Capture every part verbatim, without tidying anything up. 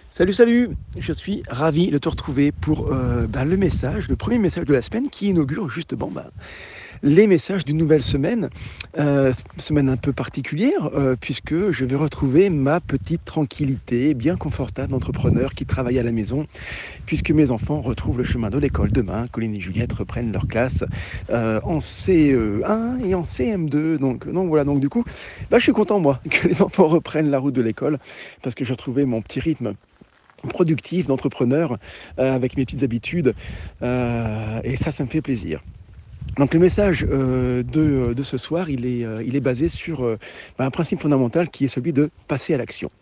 Salut, salut! Je suis ravi de te retrouver pour euh, ben, le message, le premier message de la semaine qui inaugure justement ben, les messages d'une nouvelle semaine. Euh, semaine un peu particulière euh, puisque je vais retrouver ma petite tranquillité bien confortable d'entrepreneur qui travaille à la maison puisque mes enfants retrouvent le chemin de l'école demain. Colline et Juliette reprennent leur classe euh, en C E un et en C M deux. Donc, donc voilà, donc du coup, ben, je suis content moi que les enfants reprennent la route de l'école parce que j'ai retrouvé mon petit rythme productif d'entrepreneur euh, avec mes petites habitudes euh, et ça ça me fait plaisir. Donc le message euh, de, de ce soir il est, euh, il est basé sur euh, un principe fondamental qui est celui de passer à l'action.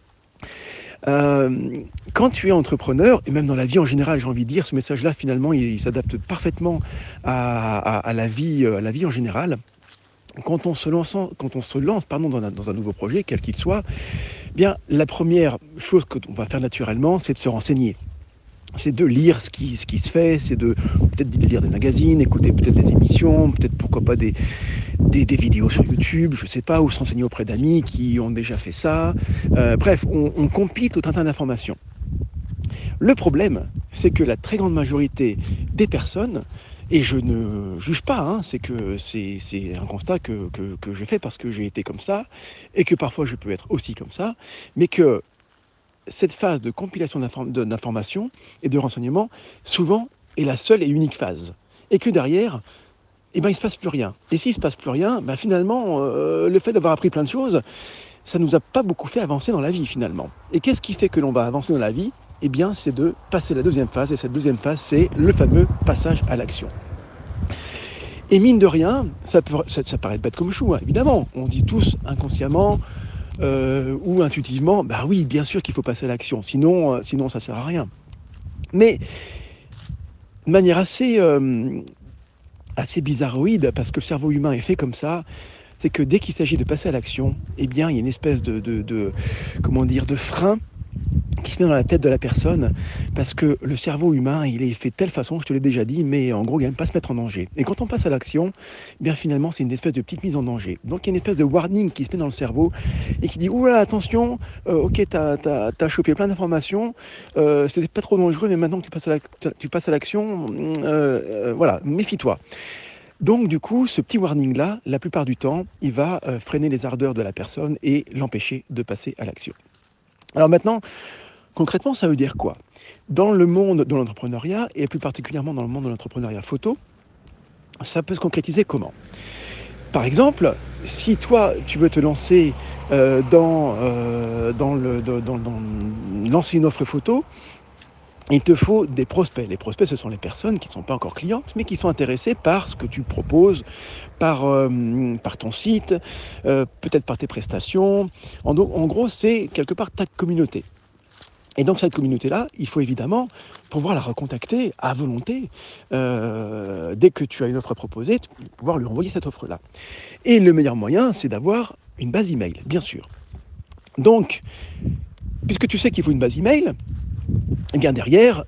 Euh, quand tu es entrepreneur, et même dans la vie en général, j'ai envie de dire, ce message-là, finalement, il, il s'adapte parfaitement à, à, à, la vie, à la vie en général. Quand on se lance, quand on se lance pardon, dans, un, dans un nouveau projet, quel qu'il soit, eh bien, la première chose qu'on va faire naturellement, c'est de se renseigner. C'est de lire ce qui, ce qui se fait, c'est de peut-être de lire des magazines, écouter peut-être des émissions, peut-être pourquoi pas des, des, des vidéos sur YouTube, je sais pas, ou s'enseigner auprès d'amis qui ont déjà fait ça. Euh, bref, on, on compile tout un tas d'informations. Le problème, c'est que la très grande majorité des personnes, et je ne juge pas, hein, c'est que c'est, c'est un constat que, que, que je fais parce que j'ai été comme ça, et que parfois je peux être aussi comme ça, mais que cette phase de compilation d'inform- d'informations et de renseignements, souvent, est la seule et unique phase. Et que derrière, eh ben, il ne se passe plus rien. Et s'il ne se passe plus rien, ben, finalement, euh, le fait d'avoir appris plein de choses, ça ne nous a pas beaucoup fait avancer dans la vie, finalement. Et qu'est-ce qui fait que l'on va avancer dans la vie? Eh bien, c'est de passer la deuxième phase. Et cette deuxième phase, c'est le fameux passage à l'action. Et mine de rien, ça, peut, ça, ça paraît bête comme chou, hein, évidemment. On dit tous inconsciemment, Euh, ou intuitivement, bah oui, bien sûr qu'il faut passer à l'action, sinon, euh, sinon ça sert à rien. Mais de manière assez, euh, assez bizarroïde, parce que le cerveau humain est fait comme ça, c'est que dès qu'il s'agit de passer à l'action, eh bien, il y a une espèce de, de, de comment dire, de frein qui se met dans la tête de la personne, parce que le cerveau humain, il est fait de telle façon, je te l'ai déjà dit, mais en gros, il n'aime pas se mettre en danger. Et quand on passe à l'action, eh bien finalement, c'est une espèce de petite mise en danger. Donc il y a une espèce de warning qui se met dans le cerveau et qui dit, oula, attention, euh, ok, t'as, t'as, t'as chopé plein d'informations, euh, c'était pas trop dangereux, mais maintenant que tu passes à, la, tu passes à l'action, euh, euh, voilà, méfie-toi. Donc du coup, ce petit warning-là, la plupart du temps, il va euh, freiner les ardeurs de la personne et l'empêcher de passer à l'action. Alors maintenant, concrètement, ça veut dire quoi? Dans le monde de l'entrepreneuriat, et plus particulièrement dans le monde de l'entrepreneuriat photo, ça peut se concrétiser comment? Par exemple, si toi, tu veux te lancer euh, dans, euh, dans, le, dans, dans, dans lancer une offre photo, il te faut des prospects. Les prospects, ce sont les personnes qui ne sont pas encore clientes, mais qui sont intéressées par ce que tu proposes, par, euh, par ton site, euh, peut-être par tes prestations. En, en gros, c'est quelque part ta communauté. Et donc cette communauté-là, il faut évidemment pouvoir la recontacter à volonté. Euh, dès que tu as une offre à proposer, pouvoir lui envoyer cette offre-là. Et le meilleur moyen, c'est d'avoir une base email, bien sûr. Donc, puisque tu sais qu'il faut une base email, et bien derrière,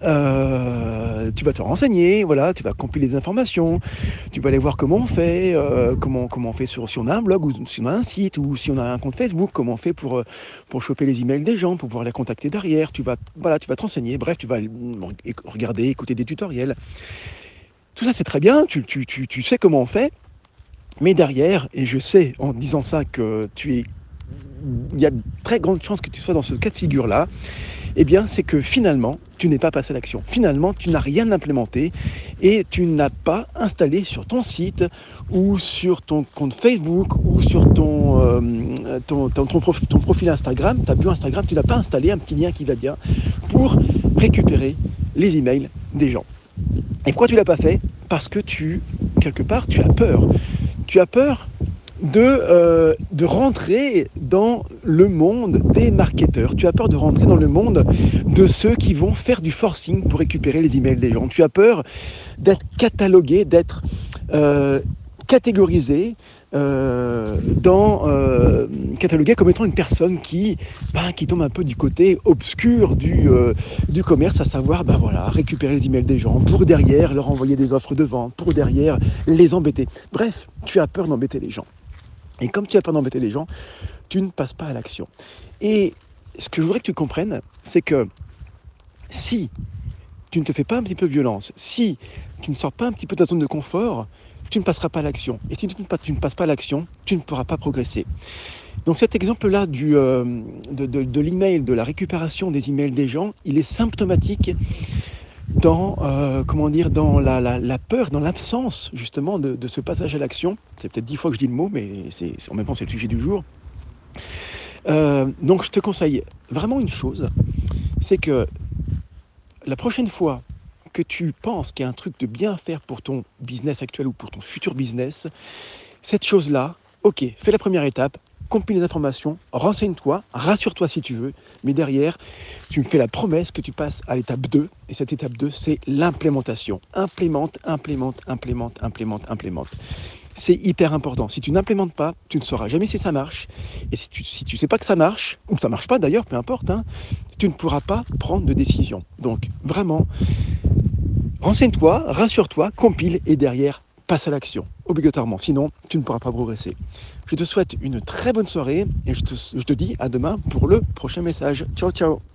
euh, tu vas te renseigner, voilà, tu vas compiler des informations, tu vas aller voir comment on fait, euh, comment, comment on fait sur, si on a un blog ou si on a un site ou si on a un compte Facebook, comment on fait pour, pour choper les emails des gens, pour pouvoir les contacter derrière, tu vas, voilà, tu vas te renseigner, bref, tu vas regarder, écouter des tutoriels. Tout ça c'est très bien, tu, tu, tu, tu sais comment on fait, mais derrière, et je sais en disant ça que tu es, il y a de très grandes chances que tu sois dans ce cas de figure-là, eh bien, c'est que finalement, tu n'es pas passé à l'action. Finalement, tu n'as rien implémenté et tu n'as pas installé sur ton site ou sur ton compte Facebook ou sur ton, euh, ton, ton, ton, profil, ton profil Instagram, ta bio Instagram, tu n'as pas installé un petit lien qui va bien pour récupérer les emails des gens. Et pourquoi tu ne l'as pas fait? Parce que tu, quelque part, tu as peur. Tu as peur de, euh, de rentrer dans le monde des marketeurs. Tu as peur de rentrer dans le monde de ceux qui vont faire du forcing pour récupérer les emails des gens. Tu as peur d'être catalogué, d'être euh, catégorisé, euh, dans, euh, catalogué comme étant une personne qui, ben, qui tombe un peu du côté obscur du, euh, du commerce, à savoir ben, voilà, récupérer les emails des gens pour derrière leur envoyer des offres de vente, pour derrière les embêter. Bref, tu as peur d'embêter les gens. Et comme tu as peur d'embêter les gens, tu ne passes pas à l'action. Et ce que je voudrais que tu comprennes, c'est que si tu ne te fais pas un petit peu violence, si tu ne sors pas un petit peu de ta zone de confort, tu ne passeras pas à l'action. Et si tu ne, tu ne passes pas à l'action, tu ne pourras pas progresser. Donc cet exemple-là du, euh, de, de, de l'email, de la récupération des emails des gens, il est symptomatique dans, euh, comment dire, dans la, la, la peur, dans l'absence justement de, de ce passage à l'action. C'est peut-être dix fois que je dis le mot, mais c'est, en même temps c'est le sujet du jour. Euh, donc je te conseille vraiment une chose, c'est que la prochaine fois que tu penses qu'il y a un truc de bien à faire pour ton business actuel ou pour ton futur business, cette chose-là, ok, fais la première étape, compile les informations, renseigne-toi, rassure-toi si tu veux, mais derrière, tu me fais la promesse que tu passes à l'étape deux, et cette étape deux, c'est l'implémentation. Implémente, implémente, implémente, implémente, implémente. C'est hyper important. Si tu n'implémentes pas, tu ne sauras jamais si ça marche. Et si tu si tu sais pas que ça marche, ou que ça marche pas d'ailleurs, peu importe, hein, tu ne pourras pas prendre de décision. Donc vraiment, renseigne-toi, rassure-toi, compile et derrière, passe à l'action, obligatoirement. Sinon, tu ne pourras pas progresser. Je te souhaite une très bonne soirée et je te, je te dis à demain pour le prochain message. Ciao, ciao.